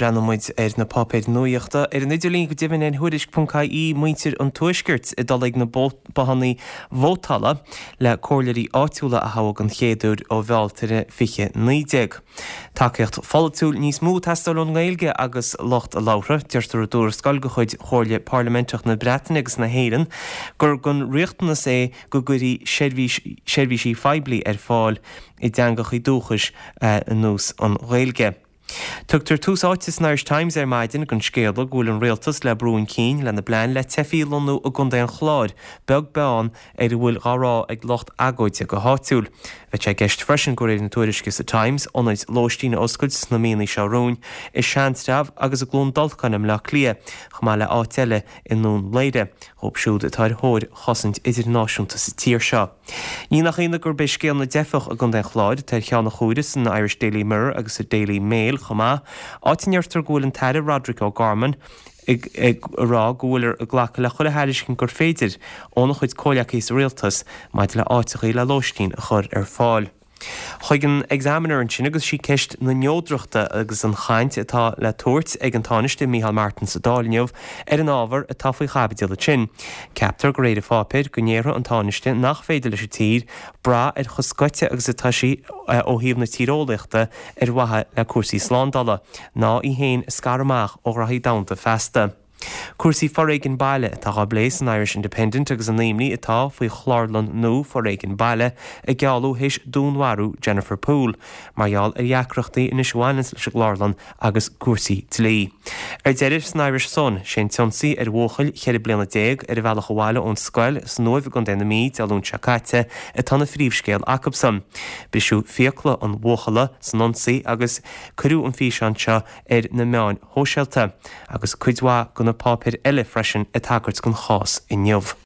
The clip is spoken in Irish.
brennemuid na papéid nuíochta an idirlín go dibhann an huiris.caí muintir an tuaisgirt I dul ag na bahannaí vótala le cóirlairí áitiúla a haig an chéadúr ó bhealtaire fiche 90. Takeíocht follatúil níos mú testáil an Gaeilge agus locht a láithre deirtear dúr scoil go chuid chóirle parlamentach na Breataine agus na Héireann gur gon riachtanas go gurí seirbhísí feibli fáil I deangacha dúchas nús an Gaeilge. Tugtar túsáitis na Irish Times maidin gon scéalda gúil an réaltas le brún cín le na blein le tefiílonú a gunda an chláir beg beán bhfuil gárá ag locht agóide go háitiúil. Bheit sé gceist freisin go réir na tuairisce sa Times ónid lóistína oscailt na mína searóin is seanstraf agus a glún dulchanim le clia chumá le áteile in nún léide hób siúd atá thóir chosint idirnáisiúnta sa tír seo. Ní nach chéanna gur beidh scéal na defach a gunda an chláir tar cheanna chúiris na Irish Daily Mirror agus a Daily Mail chumá áitineartar gúil an teire Roderick O'Gorman ag rá gúilir a ghlacha le chuile heiriscin gur féidir ónach chuid cóileach is rialtas maid le áitichaí le lóistín a chur fáil. Chuig an examiner an sin agus sí ceist na neodreachta agus an chaint atá le tuairt ag an táiste Micheál Martin sa dáilneamh an ábhar a tafaí chabidil le sin. Ceaptar go réidir fápéir go néire an táiste nach féidir leis tír bra chuscoite agus atá sí ó híomh na tírólaachta wathe le cuasaí slándala ná I héin scaramach ó rathí damhta festa. Cuasaí Foréigin Baile atá bléis an Irish Independent agus an naimní atá faoi chlárlan nó Foréigin Baile a gealú héis dúnharú Jennifer Poole, margheall a dheacreachtaí ina seohainins leis chlárlan agus cuasaí tlí. Deirir san Irish Sun sé tionsaí bhuachail cheir bliana 10 bhealach go bhile ón scoil san nóimh gon déna míid alún seacaite a tána phríomhscéal Acabson. Bisú fiacla an bhuachala san nonsaí agus curú an físeanseo na meáin hóseilta agus cuidhá gona pápir eile freisin a tagart gon chás I neamh.